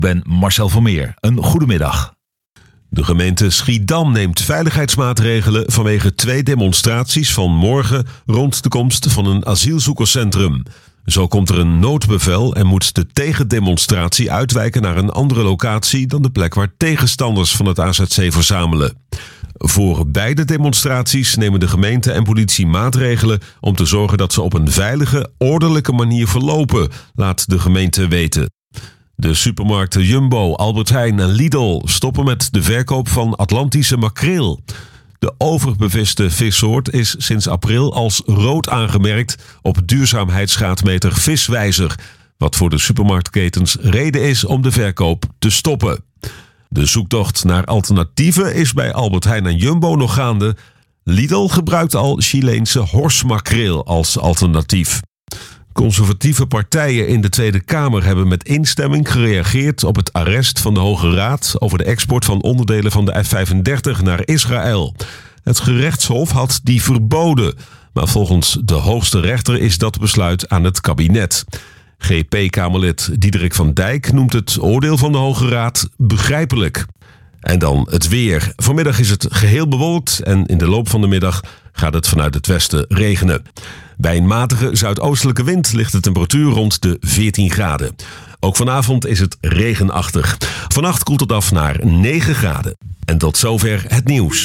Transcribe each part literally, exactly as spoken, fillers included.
ben Marcel Vermeer. Een goedemiddag. De gemeente Schiedam neemt veiligheidsmaatregelen vanwege twee demonstraties van morgen rond de komst van een asielzoekerscentrum. Zo komt er een noodbevel en moet de tegendemonstratie uitwijken naar een andere locatie dan de plek waar tegenstanders van het A Z C verzamelen. Voor beide demonstraties nemen de gemeente en politie maatregelen om te zorgen dat ze op een veilige, ordelijke manier verlopen, laat de gemeente weten. De supermarkten Jumbo, Albert Heijn en Lidl stoppen met de verkoop van Atlantische makreel. De overbeviste vissoort is sinds april als rood aangemerkt op duurzaamheidsgraadmeter Viswijzer, wat voor de supermarktketens reden is om de verkoop te stoppen. De zoektocht naar alternatieven is bij Albert Heijn en Jumbo nog gaande. Lidl gebruikt al Chileense horsmakreel als alternatief. Conservatieve partijen in de Tweede Kamer hebben met instemming gereageerd op het arrest van de Hoge Raad over de export van onderdelen van de F vijfendertig naar Israël. Het gerechtshof had die verboden, maar volgens de hoogste rechter is dat besluit aan het kabinet. G P-Kamerlid Diederik van Dijk noemt het oordeel van de Hoge Raad begrijpelijk. En dan het weer. Vanmiddag is het geheel bewolkt en in de loop van de middag gaat het vanuit het westen regenen. Bij een matige zuidoostelijke wind ligt de temperatuur rond de veertien graden. Ook vanavond is het regenachtig. Vannacht koelt het af naar negen graden. En tot zover het nieuws.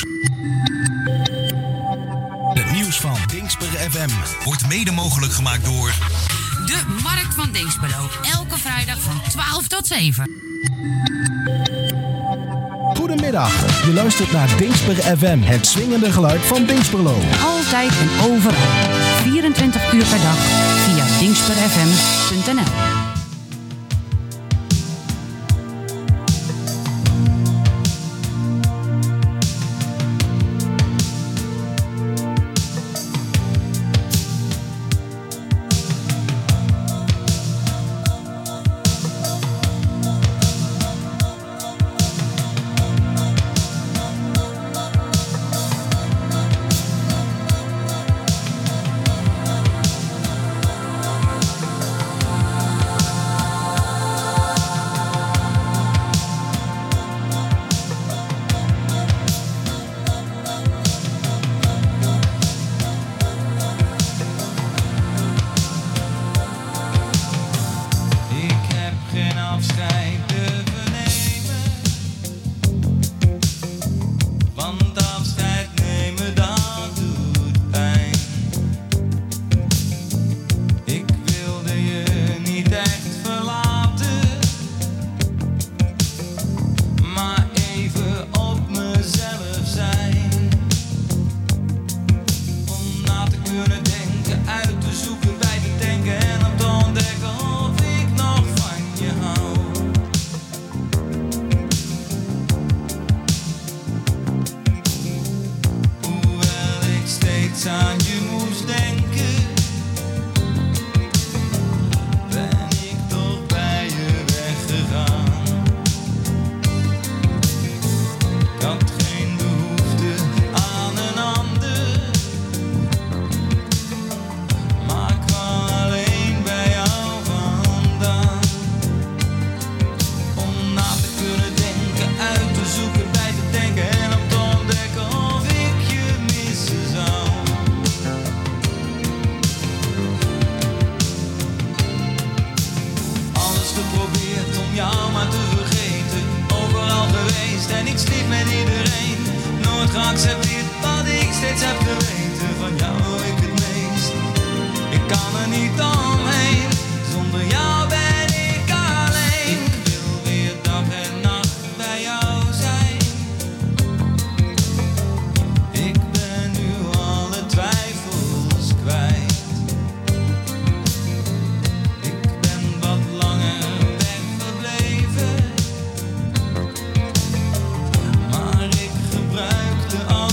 Het nieuws van Dingsper F M wordt mede mogelijk gemaakt door de Markt van Dinxperlo. Elke vrijdag van twaalf tot zeven. Goedemiddag, je luistert naar Dingsper F M, het swingende geluid van Dinxperlo. Altijd en overal, vierentwintig uur per dag, via dingsper f m punt n l.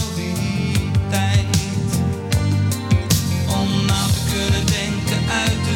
Uit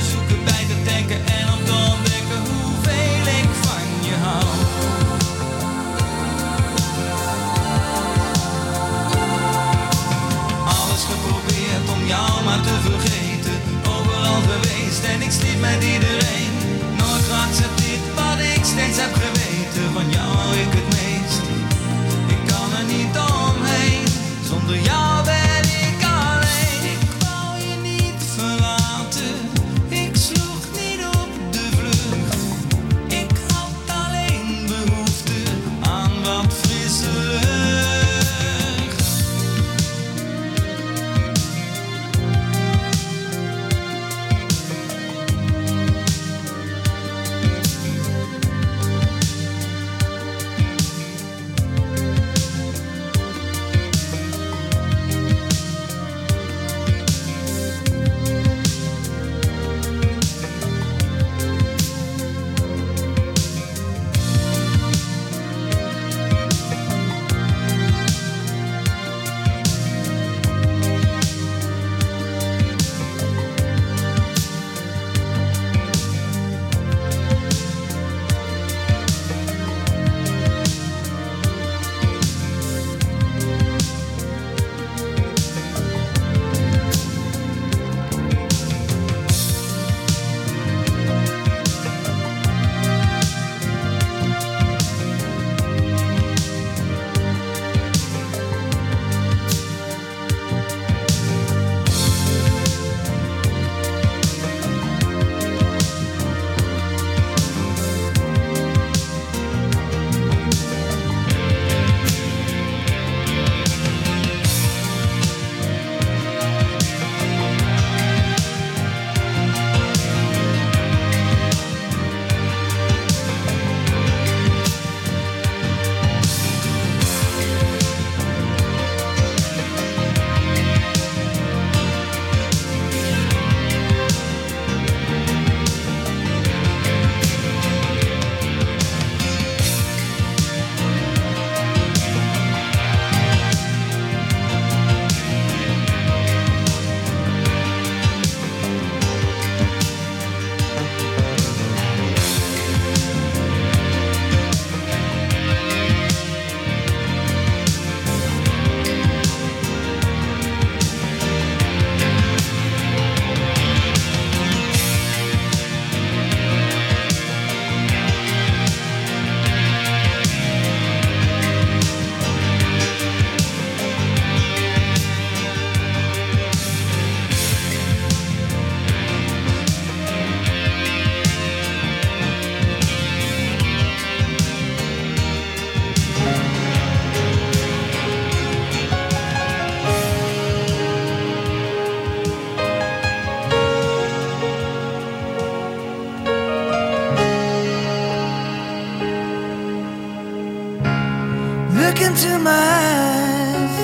Look into my eyes,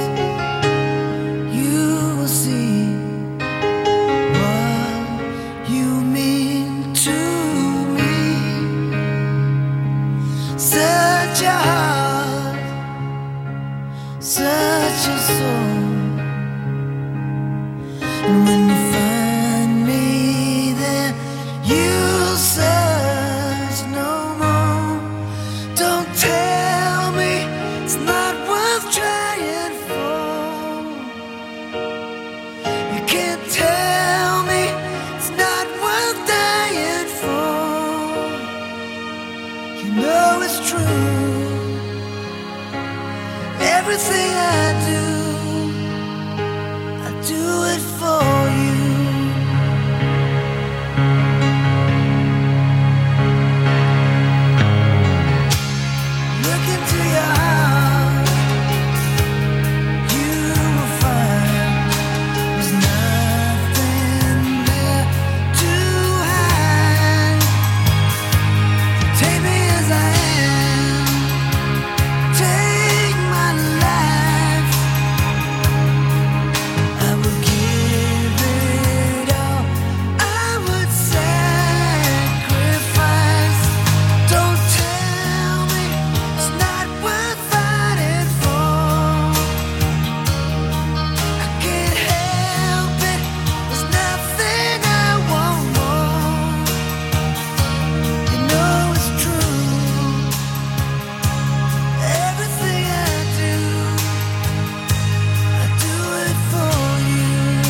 you will see what you mean to me. Such a heart, such a soul. And when you find me there, you'll search no more. Don't tell me it's not worth trying for. You can't tell me it's not worth dying for. You know it's true. Everything I do, I do it for you. Look into your heart, you will find there's nothing there to hide. Take me as I am, take my life. I will give it all, I would sacrifice. Don't tell me it's not worth fighting for. I can't help it, there's nothing I want more. You know it's true. Everything I do, I do it for you.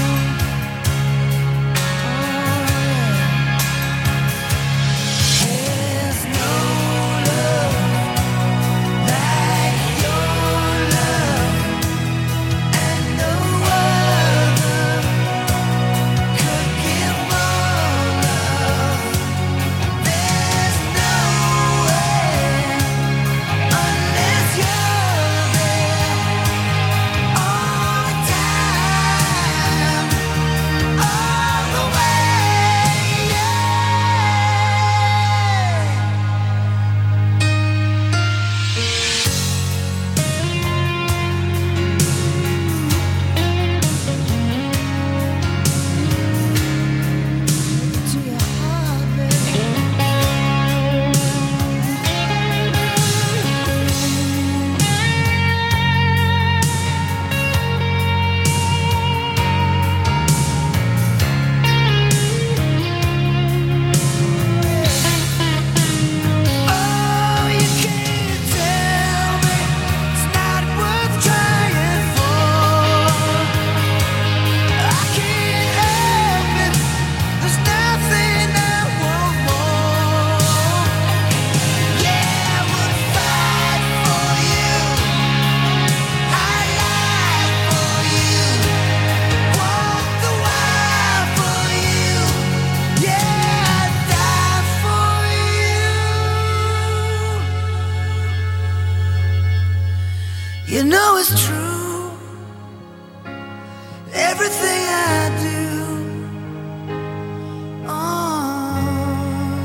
There's no love like your love, and no other could give more love. There's no way unless you're there all the time, all the way. Yeah. To your heart, baby. Oh, you can't tell me it's not worth trying for. I can't help it, there's nothing I want more. Yeah, I would fight for you, I lie for you, walk the wire for you. Yeah, I'd die for you. You know it's true. Everything I do, oh,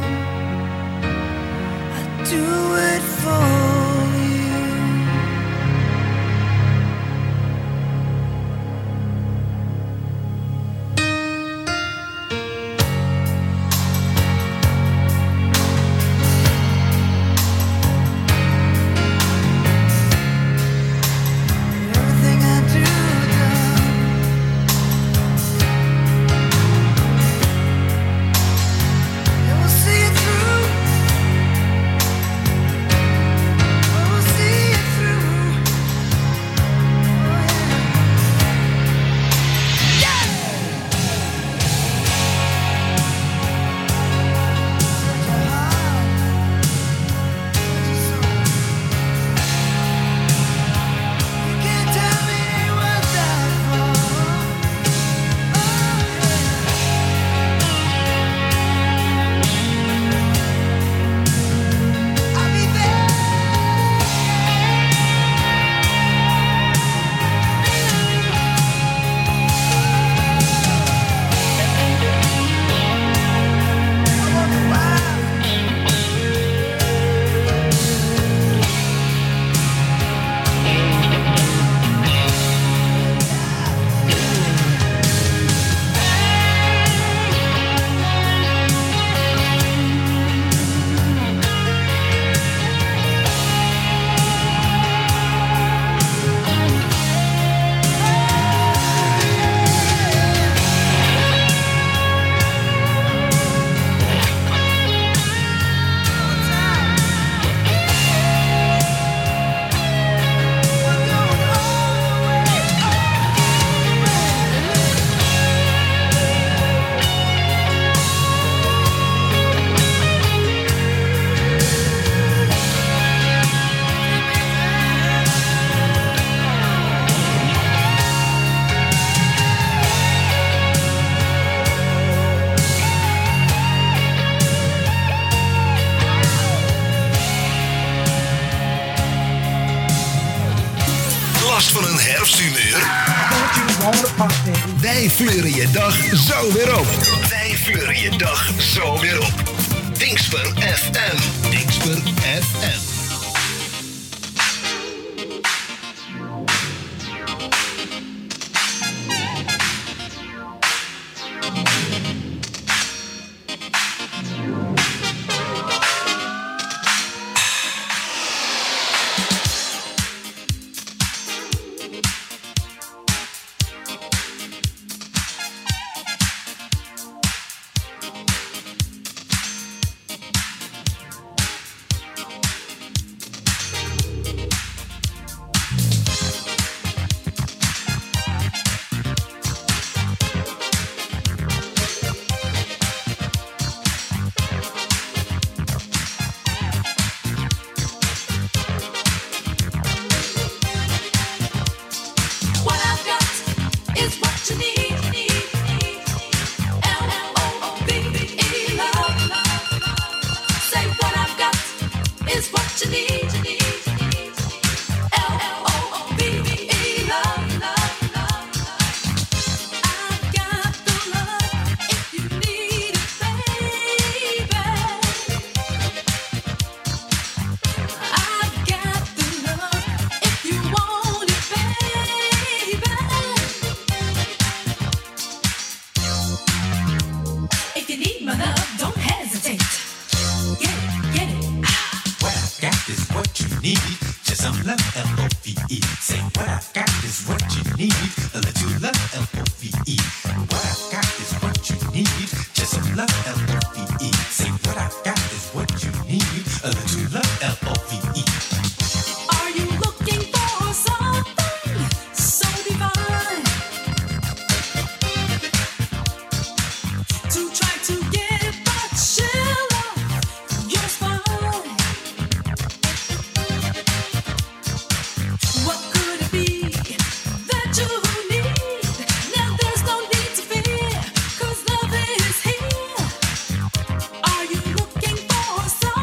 I do it for you. Everything I do, it will see it through. Last van een herfsthumeur? Wij fleuren je dag zo weer op. Wij fleuren je dag zo weer op. Dingsper F M. Dingsper F M. Are you looking for some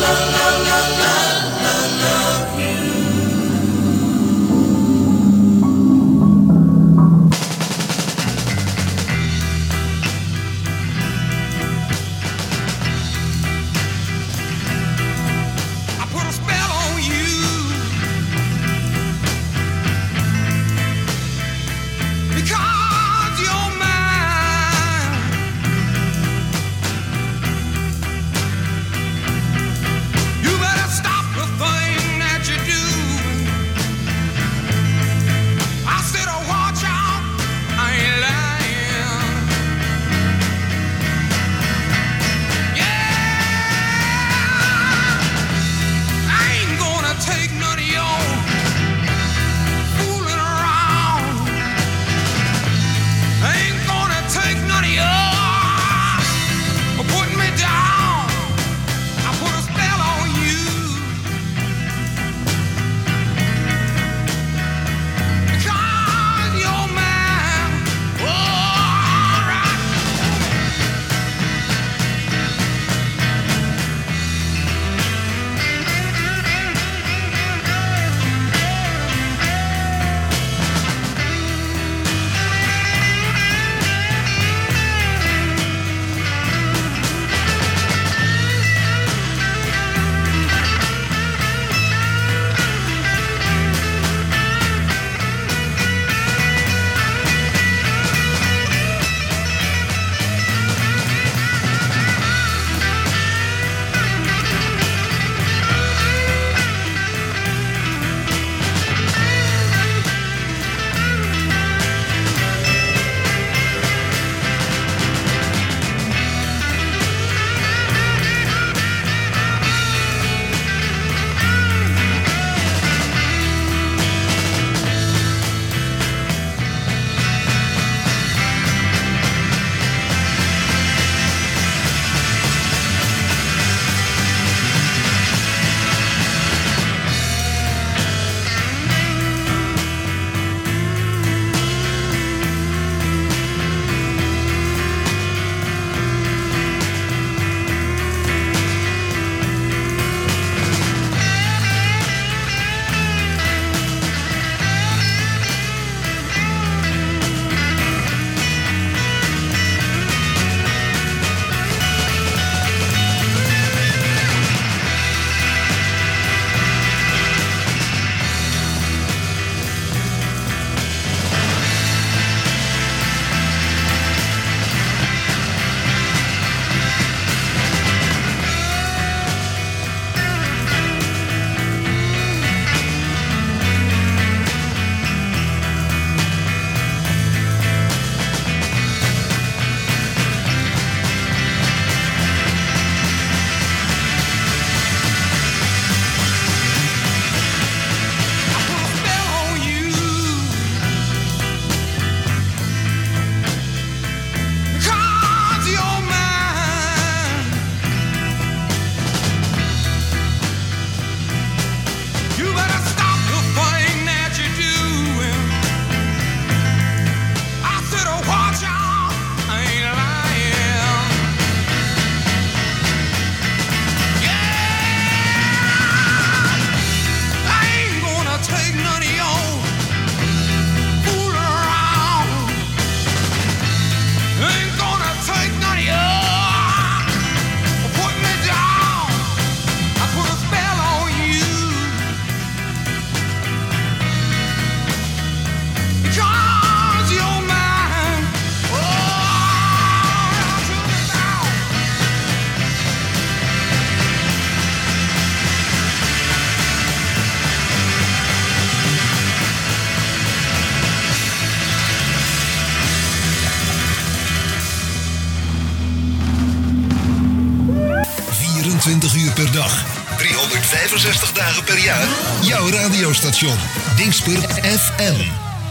vierentwintig uur per dag, driehonderdvijfenzestig dagen per jaar. Jouw radiostation, Dingsper F M.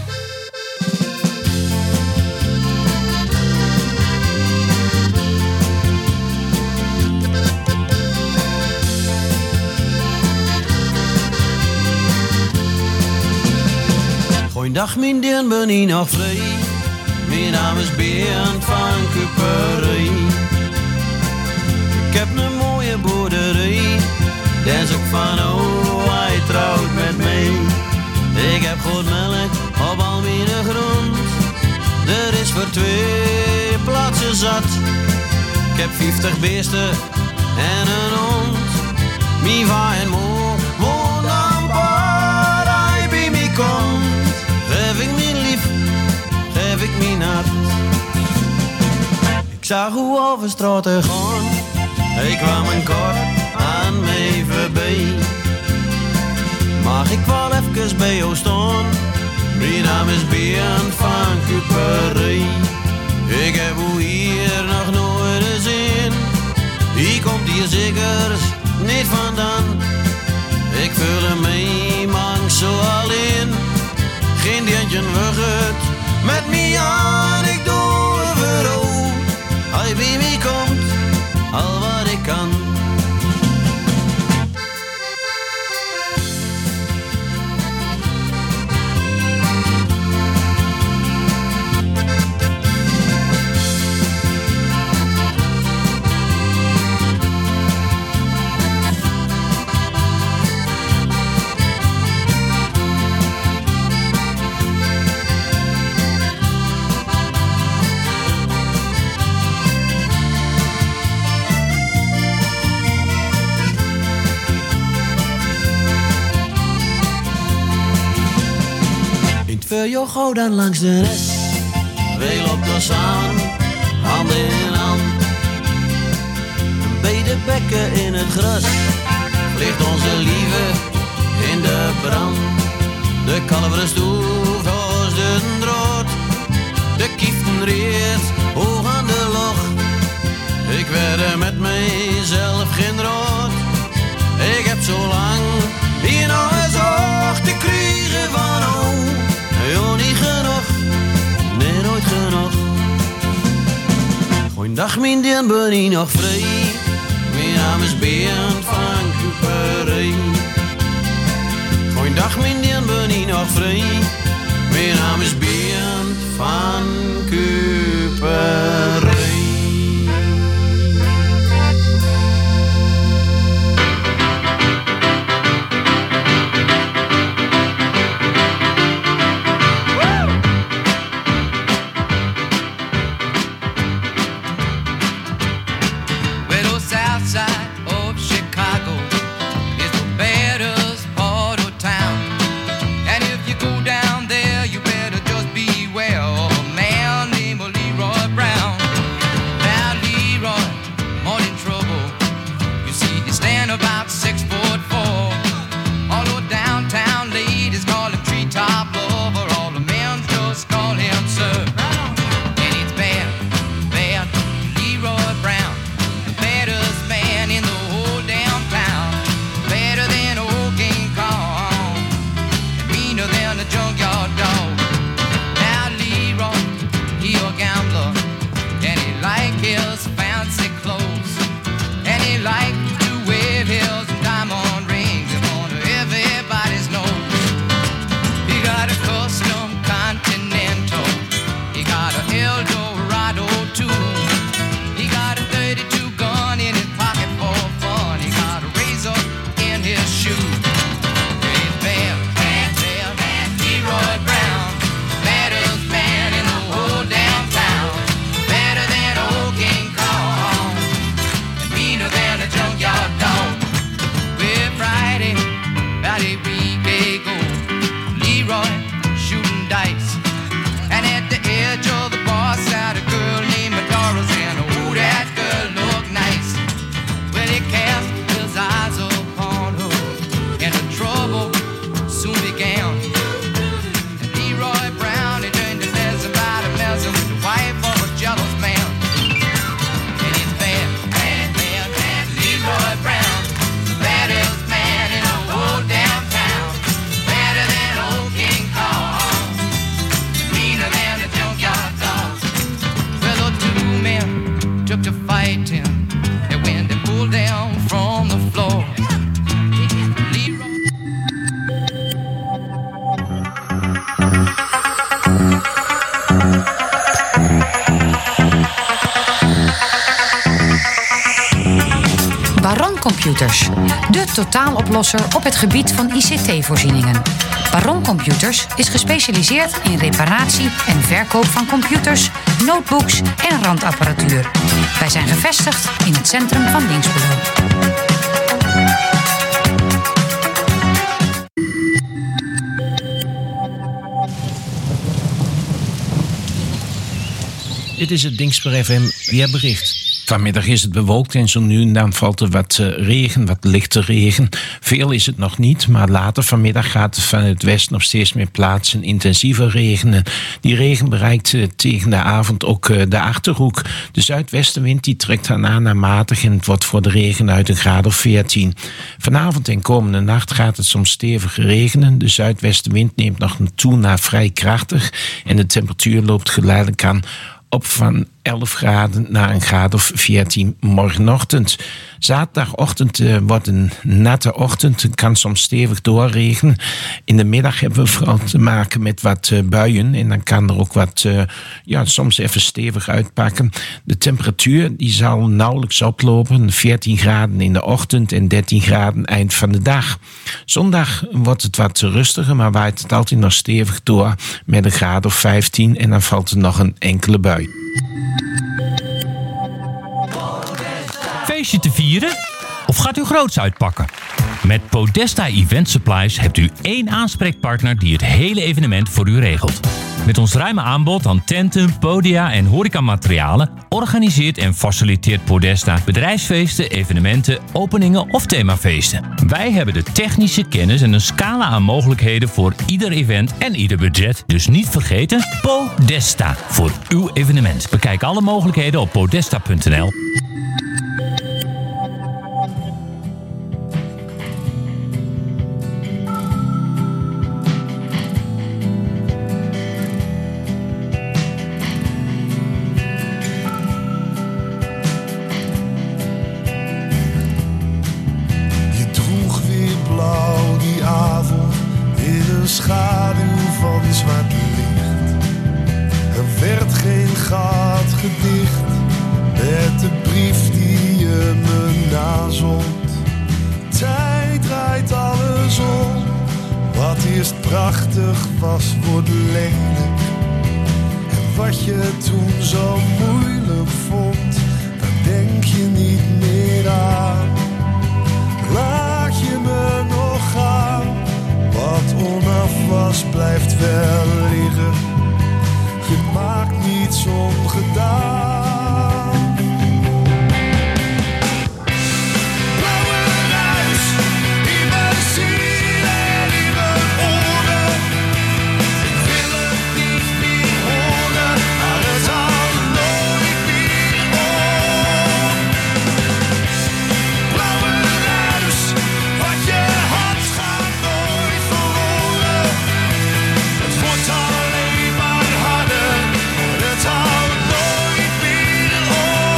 Goeiedag, mijn dien ben ik nog vrij. Mijn naam is Bernd van Kuperij. Ik heb een mooie boerderij Dan is ook van, oh, hij trouwt met mij. Ik heb goed melk op al mijn grond. Er is voor twee plaatsen zat. Ik heb vijftig beesten en een hond. Mijn va en mo woont aan paar. Hij bij mij komt. Geef ik mijn lief, geef ik mijn hart. Ik zag hoe over straat te gaan. Hij kwam een kort aan mij voorbij. Mag ik wel even bij jou staan? Mijn naam is Bernd van Kuperij. Ik heb u hier nog nooit gezien. Hier komt hier zeker niet vandaan. Ik voel me mang zo alleen. Geen dientje wucht met mij aan. Ik doe overal. Hij bij mij komt, al wat ik kan. Voor jou gauw dan langs de rest. We lopen samen, hand in hand. Bij de bekken in het gras ligt onze lieve in de brand. De kalveren stoef als de drood. De kieften reed hoog aan de log. Ik werd met mijzelf geen rood. Ik heb zo lang hier nog eens oog te krijgen van oh. Jo, niet genoeg, nee, nooit genoeg. Goeiedag, mijn dien, ben ik nog vrij. Mijn naam is Bernd van Kuperij. Goeiedag, mijn dien, ben ik nog vrij. Mijn naam is Bernd van Kuperij. Like to wave hills and De totaaloplosser op het gebied van I C T-voorzieningen. Baron Computers is gespecialiseerd in reparatie en verkoop van computers, notebooks en randapparatuur. Wij zijn gevestigd in het centrum van Dinxperlo. Dit is het Dinxper F M weerbericht. Vanmiddag is het bewolkt en zo nu en dan valt er wat uh, regen, wat lichte regen. Veel is het nog niet, maar later vanmiddag gaat het van het westen op steeds meer plaatsen intensiever regenen. Die regen bereikt uh, tegen de avond ook uh, de Achterhoek. De zuidwestenwind die trekt aan aan naar matig en het wordt voor de regen uit een graad of veertien. Vanavond en komende nacht gaat het soms stevig regenen. De zuidwestenwind neemt nog toe naar vrij krachtig en de temperatuur loopt geleidelijk aan op van elf graden naar een graad of veertien morgenochtend. Zaterdagochtend uh, wordt een natte ochtend. Het kan soms stevig doorregenen. In de middag hebben we vooral te maken met wat uh, buien. En dan kan er ook wat, uh, ja, soms even stevig uitpakken. De temperatuur die zal nauwelijks oplopen. veertien graden in de ochtend en dertien graden eind van de dag. Zondag wordt het wat rustiger, maar waait het altijd nog stevig door met een graad of vijftien. En dan valt er nog een enkele bui. Feestje te vieren? Of gaat u groots uitpakken? Met Podesta Event Supplies hebt u één aanspreekpartner die het hele evenement voor u regelt. Met ons ruime aanbod aan tenten, podia en horecamaterialen organiseert en faciliteert Podesta bedrijfsfeesten, evenementen, openingen of themafeesten. Wij hebben de technische kennis en een scala aan mogelijkheden voor ieder event en ieder budget. Dus niet vergeten, Podesta voor uw evenement. Bekijk alle mogelijkheden op podesta punt n l. Schaduw van zwart licht. Er werd geen gat gedicht met de brief die je me nazond. Tijd draait alles om. Wat eerst prachtig was, wordt lelijk. En wat je toen zo moeilijk vond, daar denk je niet meer aan. Laat je me nog gaan. Wat onaf was, blijft wel liggen. Je maakt niets ongedaan. Blauwe ruis in mijn ziel en in mijn oren. Ik wil het niet meer horen, maar het houdt nooit meer op. Blauwe ruis, wat je had gaat nooit verloren. Het wordt alleen maar harder, het houdt nooit meer op.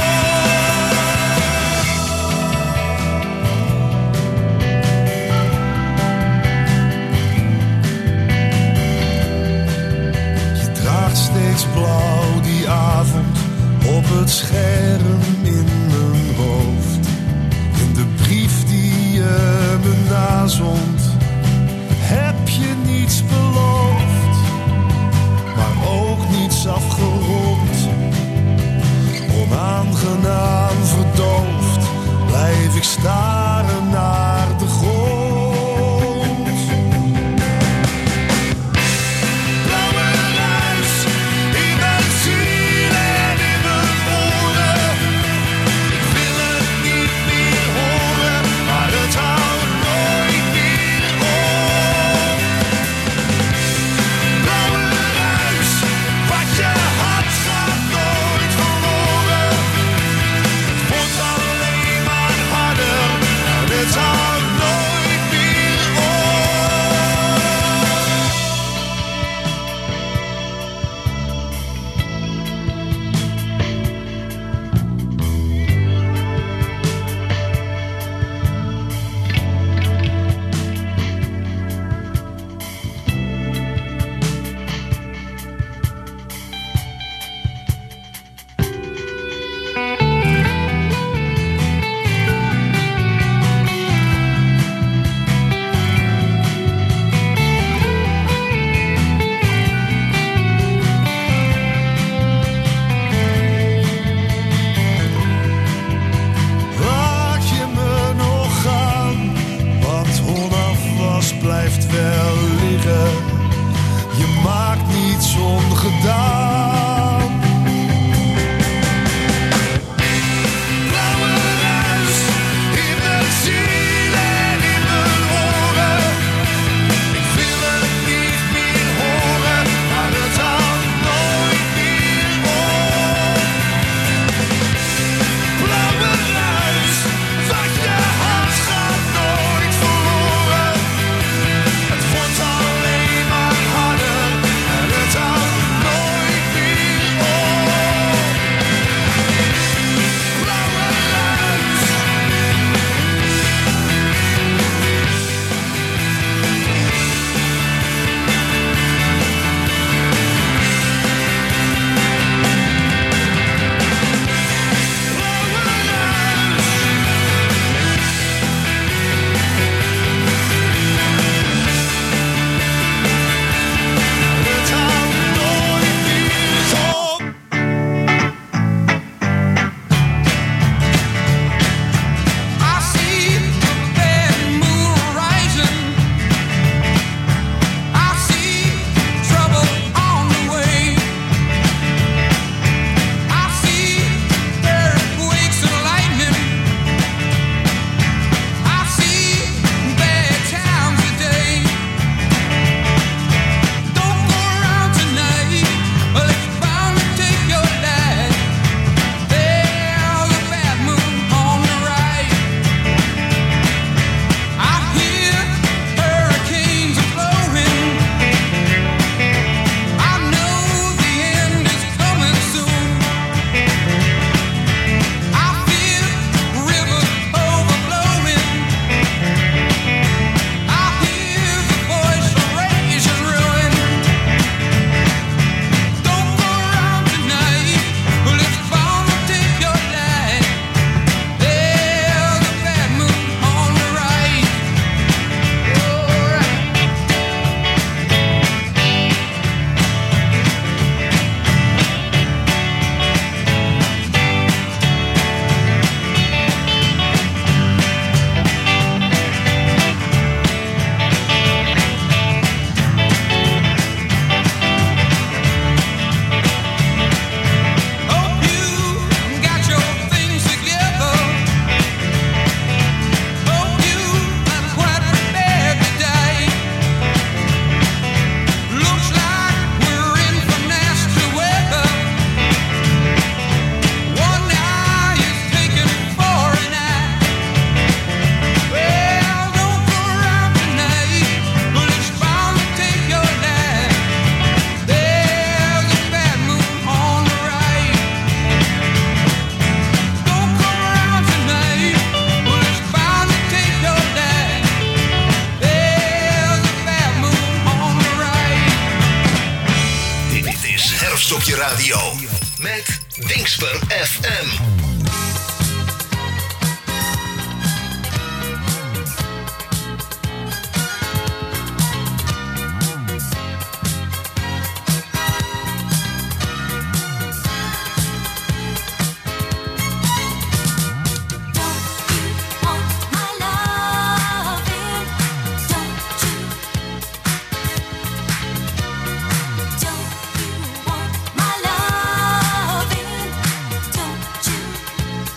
blijft wel liggen. Je maakt niets ongedaan. Blauwe ruis in mijn ziel en in mijn oren. Ik wil het niet meer horen, maar het houdt nooit meer op. Blauwe ruis, wat je hart gaat nooit verloren. Het wordt alleen maar harder en het houdt nooit meer op. Blauwe ruis. Het houdt nooit meer op. I see the bad moon rising. I see trouble on the way. I see earthquakes and lightning. I see bad times today. Don't go around tonight, or it's bound to take your life. There's a bad moon on the right. I hear hurricanes are blowing. I know the end is coming soon. I feel rivers overflowing. I hear the voice of rage and ruin. Don't go around tonight, or it's bound to take your life. There's a bad moon on the right. Alright. Hope you got your things together. Hope you are quite prepared to die. Looks like we're in for nasty weather. One eye is taken for an eye. Well, don't go around tonight, but it's bound to take your life. There's a bad moon on the right. Don't come around tonight, but it's bound to take your life. There's a bad moon on the right. Dit is Herfst op je radio met Dingsper F M. Don't you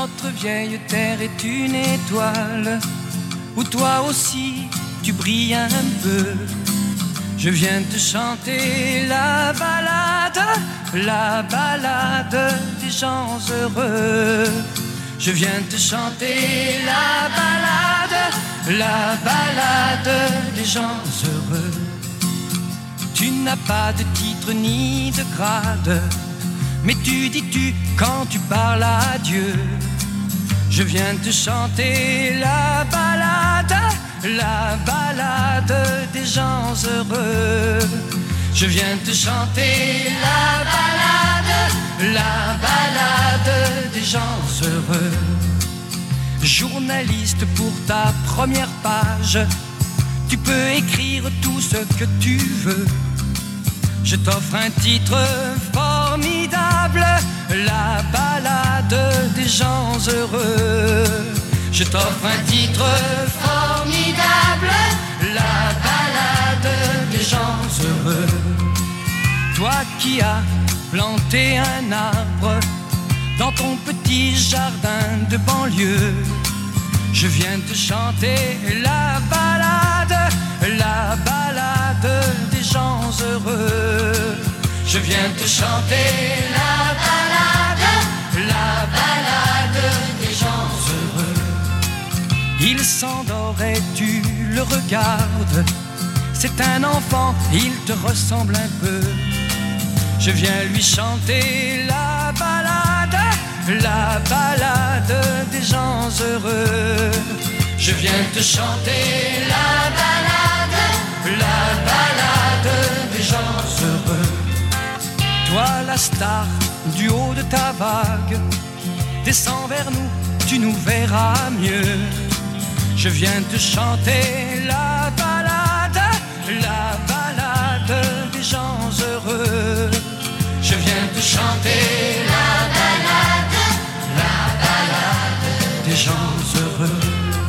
Notre vieille terre est une étoile où toi aussi tu brilles un peu. Je viens te chanter la balade, la balade des gens heureux. Je viens te chanter la balade, la balade des gens heureux. Tu n'as pas de titre ni de grade, mais tu dis tu quand tu parles à Dieu. Je viens te chanter la balade, la balade des gens heureux. Je viens te chanter la balade, la balade des gens heureux. Journaliste pour ta première page, tu peux écrire tout ce que tu veux. Je t'offre un titre formidable, la balade des gens heureux. Je t'offre un titre formidable, la balade des gens heureux. Toi qui as planté un arbre dans ton petit jardin de banlieue, je viens te chanter la balade, la balade des gens heureux. Je viens te chanter la balade, la balade des gens heureux. Il s'endort et tu le regardes, c'est un enfant, il te ressemble un peu. Je viens lui chanter la balade, la balade des gens heureux. Je viens te chanter la balade, la balade des gens heureux. Toi la star du haut de ta vague, descends vers nous, tu nous verras mieux. Je viens te chanter la balade, la balade des gens heureux. Je viens te chanter la balade, la balade des gens heureux.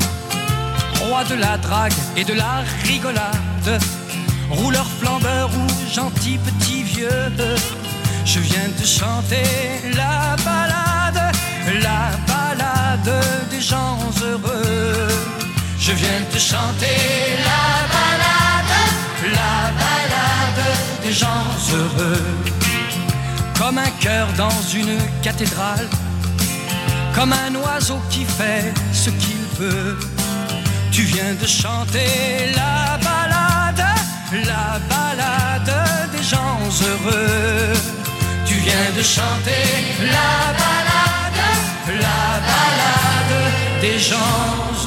Roi de la drague et de la rigolade, rouleur flambeur ou gentil petit vieux, je viens te chanter la balade, la balade des gens heureux. Je viens te chanter la balade, la balade des gens heureux. Comme un cœur dans une cathédrale, comme un oiseau qui fait ce qu'il veut. Tu viens de chanter la balade, la balade des gens heureux. Tu viens de chanter la balade, la balade des gens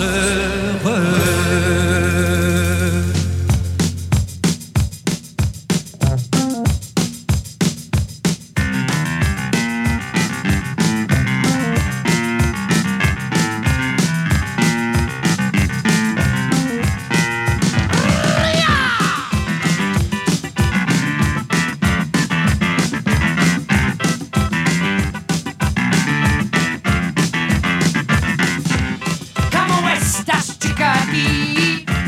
heureux. ¿Cómo estás, chica? Y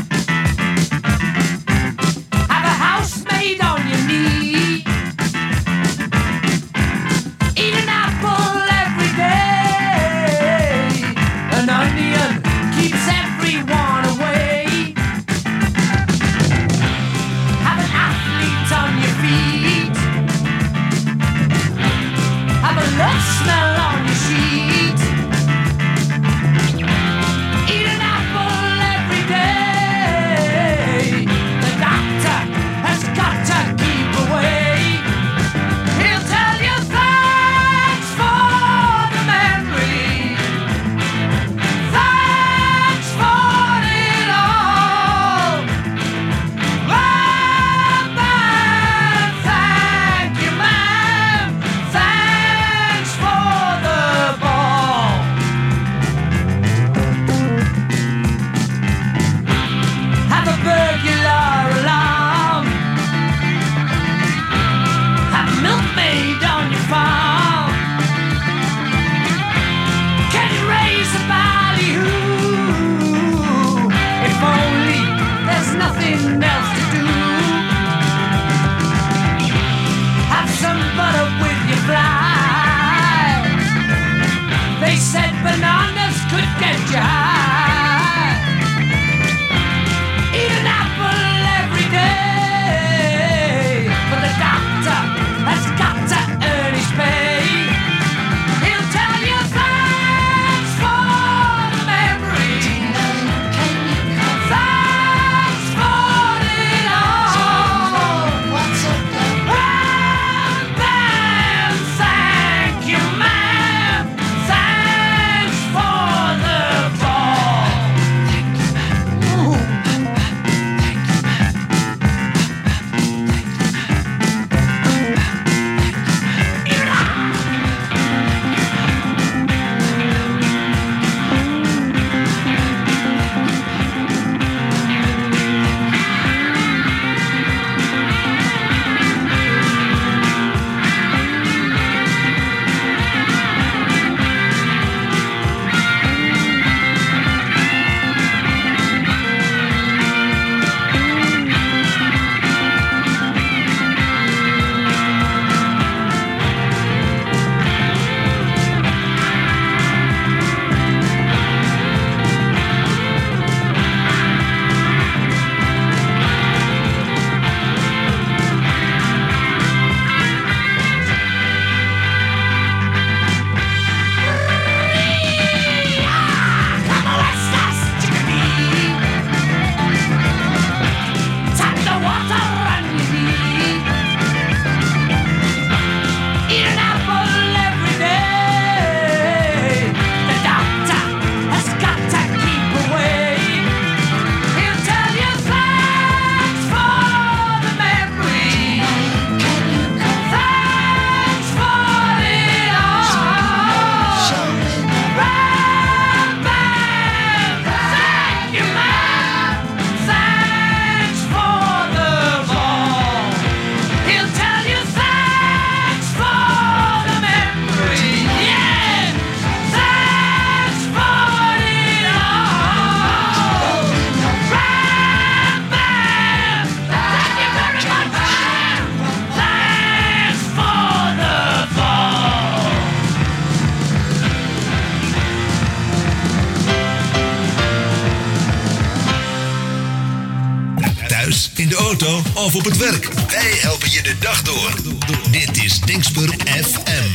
thuis, in de auto of op het werk. Wij helpen je de dag door. Dit is Dingsper F M.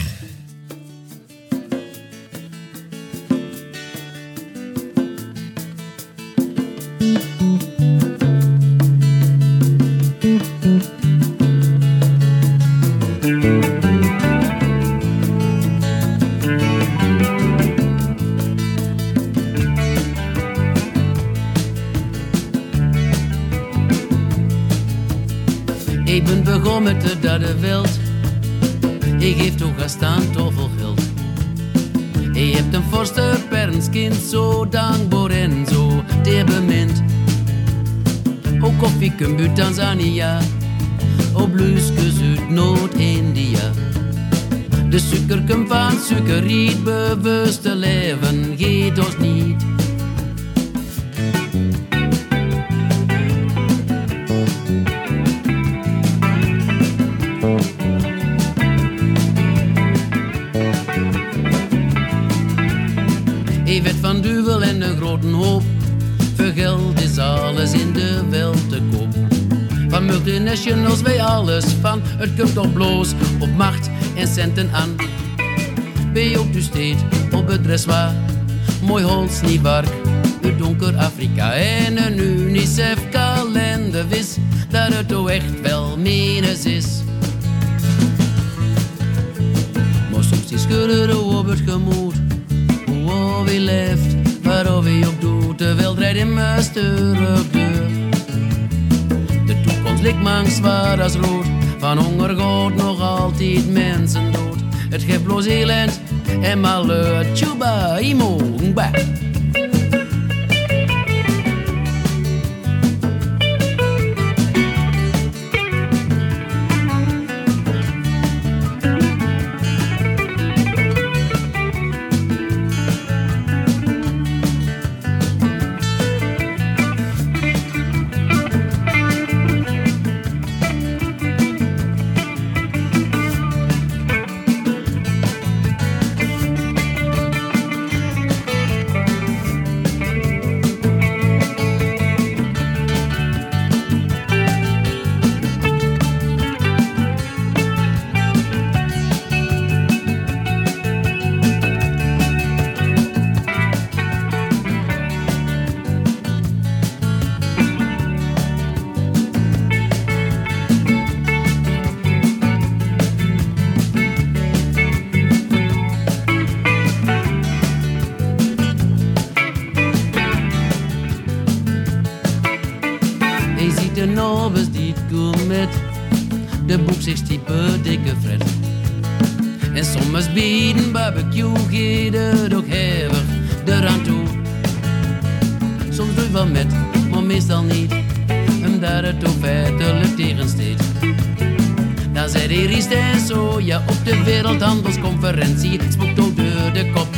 Ik ben begonnen met de derde wild. Ik geef toch gestaan toffel geld. Ik heb een forste pernskind, zo dankbaar en zo te bemind. Ook koffie uit Tanzania, ook bluesjes uit Noord-India. De suikerkum van suikerriet, bewuste leven geeft ons niet. Ik werd van duvel en een grote hoop. Voor geld is alles in de wereld te koop. Van multinationals wij alles van. Het komt toch bloos op macht en centen aan. Bij ook dus steeds op het dressoir. Mooi Holst niet wark uit donker Afrika. En een UNICEF kalender wist dat het toch echt wel menens is. Maar soms is schudden op het gemoed. Hoe wie leeft, waarover wie ook doet, de wereld rijdt in mijn terugdeur. De toekomst ligt mank zwaar als rood, van honger gaat nog altijd mensen dood. Het geeft bloos elend en malheur, tjuba, imo, ngba. De boek zegt type dikke Fred. En soms bieden barbecue, geeft het ook hevig eraan toe. Soms doe ik wel met, maar meestal niet, omdat het ook feitelijk tegensteekt. Dan zei die riest en soja op de Wereldhandelsconferentie, het spookt ook door de kop.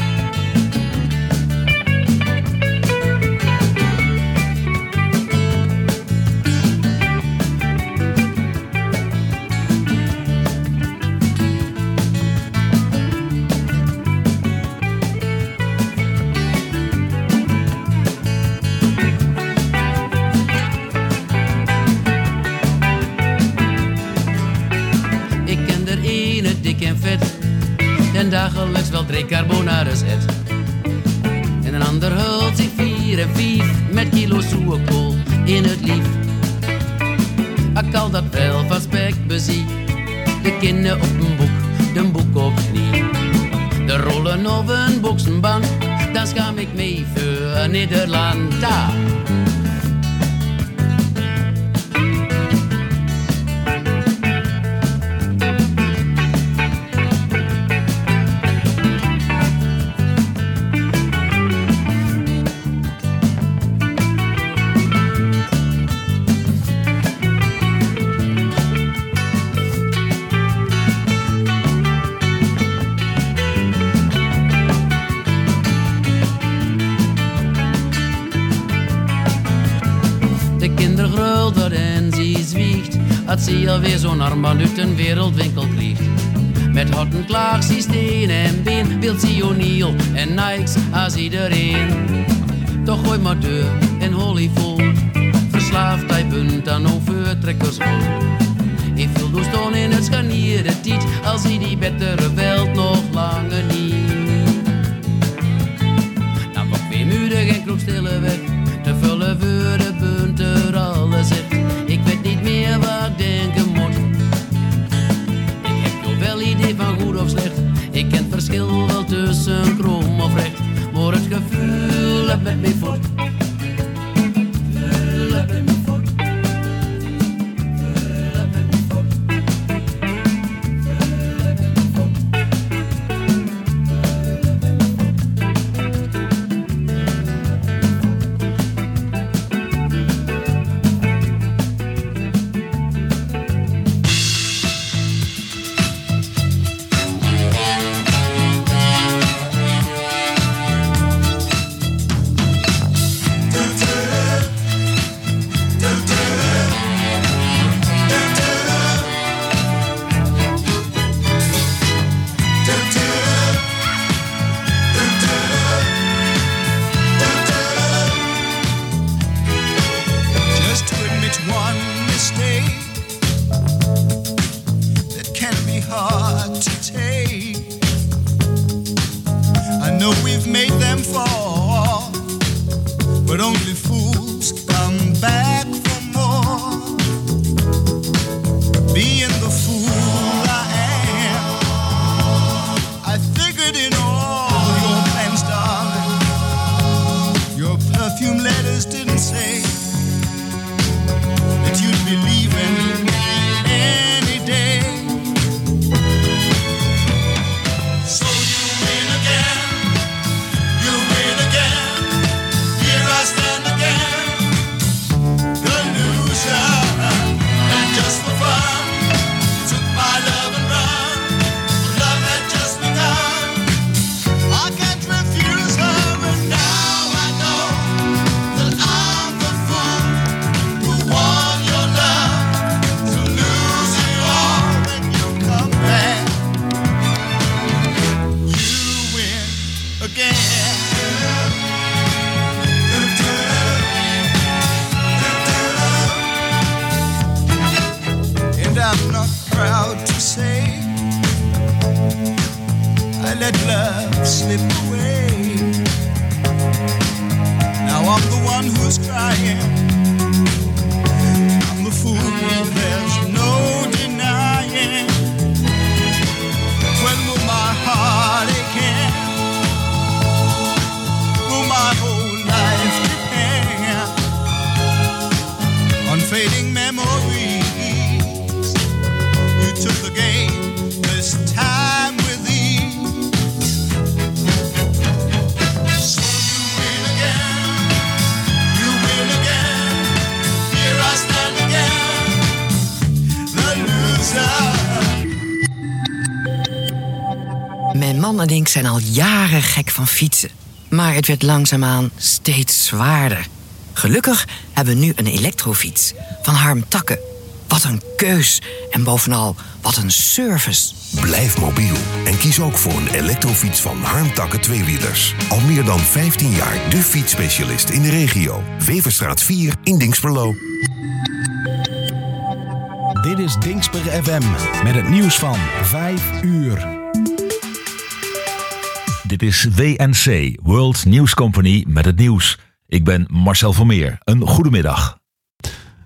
Dagelijks wel drie carbonades et. En een ander hult zich vier en vijf met kilo soekool in het lief. Ik al dat wel van spek bezie. De kinderen op een boek, de boek op knie. De rollen op een boksenbank, dan schaam ik mee voor Nederland. Da. Dat zie alweer zo'n armband uit een wereldwinkel krijgt. Met hotten klaagsie, steen en been, wilt zie O'Neill en Nikes als iedereen. Toch gooi maar deur en Hollywood, verslaafd hij bent bent dan over trekkersrol. Ik viel door staan in het scharnieren tijd, als hij die betere veld nog langer niet. Dan wordt weer moedig en kroeg stille weg, te vullen voor de punten alles zit. Ik weet niet meer wat ik denken moet. Ik heb toch wel idee van goed of slecht, ik ken het verschil wel tussen krom of recht, maar het gevoel dat met mij voort. Mijn man en ik zijn al jaren gek van fietsen. Maar het werd langzaamaan steeds zwaarder. Gelukkig hebben we nu een elektrofiets van Harm Takke. Wat een keus en bovenal wat een service. Blijf mobiel en kies ook voor een elektrofiets van Harm Takke tweewielers. Al meer dan vijftien jaar de fietsspecialist in de regio. Weverstraat vier in Dinxperlo. Dit is Dinxper F M met het nieuws van vijf uur. Dit is W N C, World News Company met het nieuws. Ik ben Marcel Vermeer. Een goedemiddag.